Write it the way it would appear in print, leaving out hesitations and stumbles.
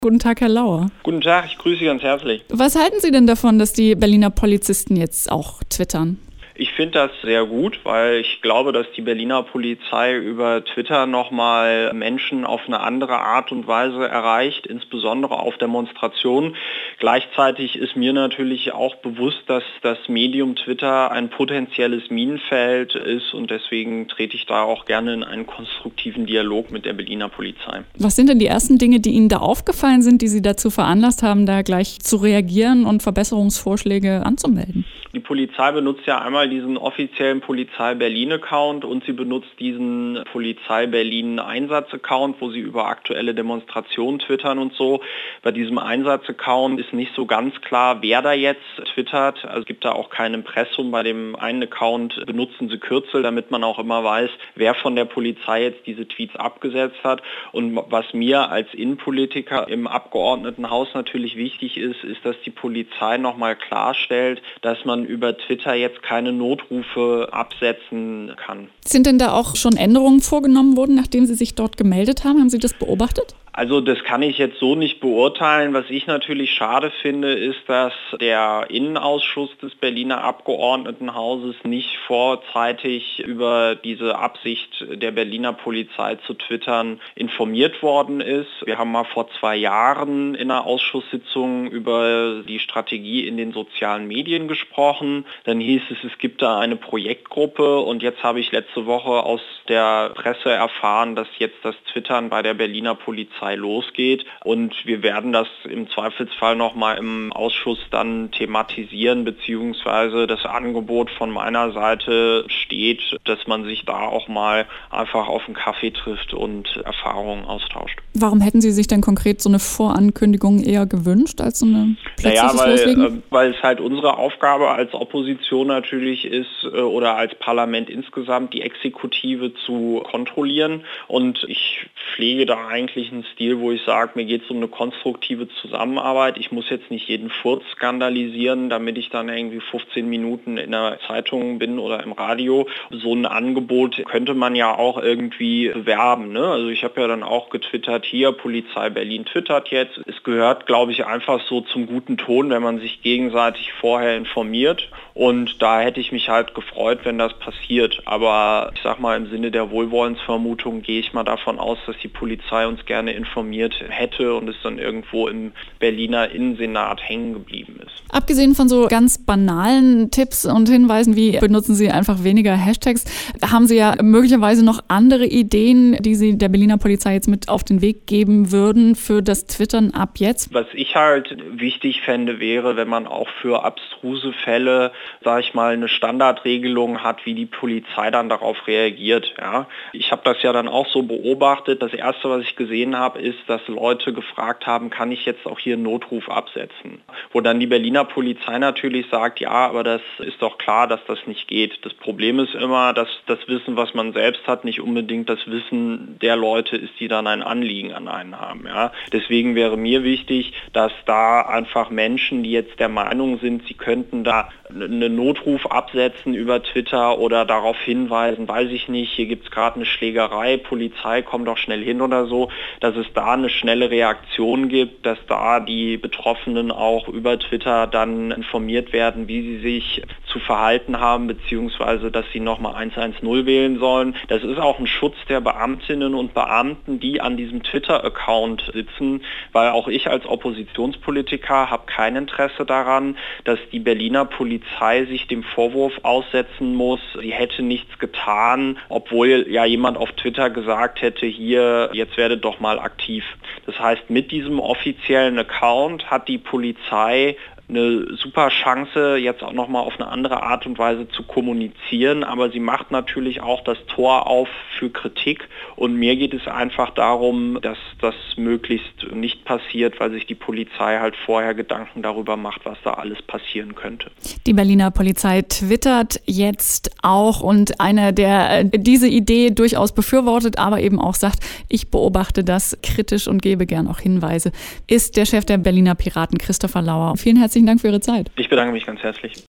Guten Tag, Herr Lauer. Guten Tag, ich grüße Sie ganz herzlich. Was halten Sie denn davon, dass die Berliner Polizisten jetzt auch twittern? Ich finde das sehr gut, weil ich glaube, dass die Berliner Polizei über Twitter nochmal Menschen auf eine andere Art und Weise erreicht, insbesondere auf Demonstrationen. Gleichzeitig ist mir natürlich auch bewusst, dass das Medium Twitter ein potenzielles Minenfeld ist und deswegen trete ich da auch gerne in einen konstruktiven Dialog mit der Berliner Polizei. Was sind denn die ersten Dinge, die Ihnen da aufgefallen sind, die Sie dazu veranlasst haben, da gleich zu reagieren und Verbesserungsvorschläge anzumelden? Die Polizei benutzt ja einmal diesen offiziellen Polizei Berlin-Account und sie benutzt diesen Polizei Berlin-Einsatz-Account, wo sie über aktuelle Demonstrationen twittern und so. Bei diesem Einsatz-Account ist nicht so ganz klar, wer da jetzt twittert. Also es gibt da auch kein Impressum. Bei dem einen Account benutzen sie Kürzel, damit man auch immer weiß, wer von der Polizei jetzt diese Tweets abgesetzt hat. Und was mir als Innenpolitiker im Abgeordnetenhaus natürlich wichtig ist, ist, dass die Polizei nochmal klarstellt, dass man über Twitter jetzt keine Notrufe absetzen kann. Sind denn da auch schon Änderungen vorgenommen worden, nachdem Sie sich dort gemeldet haben? Haben Sie das beobachtet? Also das kann ich jetzt so nicht beurteilen. Was ich natürlich schade finde, ist, dass der Innenausschuss des Berliner Abgeordnetenhauses nicht vorzeitig über diese Absicht der Berliner Polizei zu twittern informiert worden ist. Wir haben mal vor 2 Jahren in einer Ausschusssitzung über die Strategie in den sozialen Medien gesprochen. Dann hieß es, es gibt da eine Projektgruppe und jetzt habe ich letzte Woche aus der Presse erfahren, dass jetzt das Twittern bei der Berliner Polizei losgeht und wir werden das im Zweifelsfall nochmal im Ausschuss dann thematisieren, beziehungsweise das Angebot von meiner Seite steht, dass man sich da auch mal einfach auf einen Kaffee trifft und Erfahrungen austauscht. Warum hätten Sie sich denn konkret so eine Vorankündigung eher gewünscht als so eine plötzliches Loslegen? Weil es halt unsere Aufgabe als Opposition natürlich ist oder als Parlament insgesamt die Exekutive zu kontrollieren und ich pflege da eigentlich einen Stil, wo ich sage, mir geht es um eine konstruktive Zusammenarbeit. Ich muss jetzt nicht jeden Furz skandalisieren, damit ich dann irgendwie 15 Minuten in der Zeitung bin oder im Radio. So ein Angebot könnte man ja auch irgendwie bewerben. Ne? Also ich habe ja dann auch getwittert, hier Polizei Berlin twittert jetzt. Es gehört, glaube ich, einfach so zum guten Ton, wenn man sich gegenseitig vorher informiert. Und da hätte ich mich halt gefreut, wenn das passiert. Aber ich sag mal, im Sinne der Wohlwollensvermutung gehe ich mal davon aus, dass die Polizei uns gerne informiert hätte und es dann irgendwo im Berliner Innensenat hängen geblieben ist. Abgesehen von so ganz banalen Tipps und Hinweisen wie benutzen Sie einfach weniger Hashtags, haben Sie ja möglicherweise noch andere Ideen, die Sie der Berliner Polizei jetzt mit auf den Weg geben würden für das Twittern ab jetzt? Was ich halt wichtig fände, wäre, wenn man auch für abstruse Fälle, sage ich mal, eine Standardregelung hat, wie die Polizei dann darauf reagiert. Ja. Ich habe das ja dann auch so beobachtet. Das Erste, was ich gesehen habe, ist, dass Leute gefragt haben, kann ich jetzt auch hier einen Notruf absetzen? Wo dann die Berliner Polizei natürlich sagt, ja, aber das ist doch klar, dass das nicht geht. Das Problem ist immer, dass das Wissen, was man selbst hat, nicht unbedingt das Wissen der Leute ist, die dann ein Anliegen an einen haben. Ja. Deswegen wäre mir wichtig, dass da einfach Menschen, die jetzt der Meinung sind, sie könnten da einen Notruf absetzen über Twitter oder darauf hinweisen, weiß ich nicht, hier gibt es gerade eine Schlägerei, Polizei, komm doch schnell hin oder so, dass es da eine schnelle Reaktion gibt, dass da die Betroffenen auch über Twitter dann informiert werden, wie sie sich zu verhalten haben, beziehungsweise dass sie nochmal 110 wählen sollen. Das ist auch ein Schutz der Beamtinnen und Beamten, die an diesem Twitter-Account sitzen, weil auch ich als Oppositionspolitiker habe kein Interesse daran, dass die Berliner Polizei sich dem Vorwurf aussetzen muss, sie hätte nichts getan, obwohl ja jemand auf Twitter gesagt hätte, hier, jetzt werdet doch mal aktiv. Das heißt, mit diesem offiziellen Account hat die Polizei eine super Chance, jetzt auch nochmal auf eine andere Art und Weise zu kommunizieren, aber sie macht natürlich auch das Tor auf für Kritik und mir geht es einfach darum, dass das möglichst nicht passiert, weil sich die Polizei halt vorher Gedanken darüber macht, was da alles passieren könnte. Die Berliner Polizei twittert jetzt auch und einer, der diese Idee durchaus befürwortet, aber eben auch sagt, ich beobachte das kritisch und gebe gern auch Hinweise, ist der Chef der Berliner Piraten, Christopher Lauer. Vielen herzlichen Dank für Ihre Zeit. Ich bedanke mich ganz herzlich.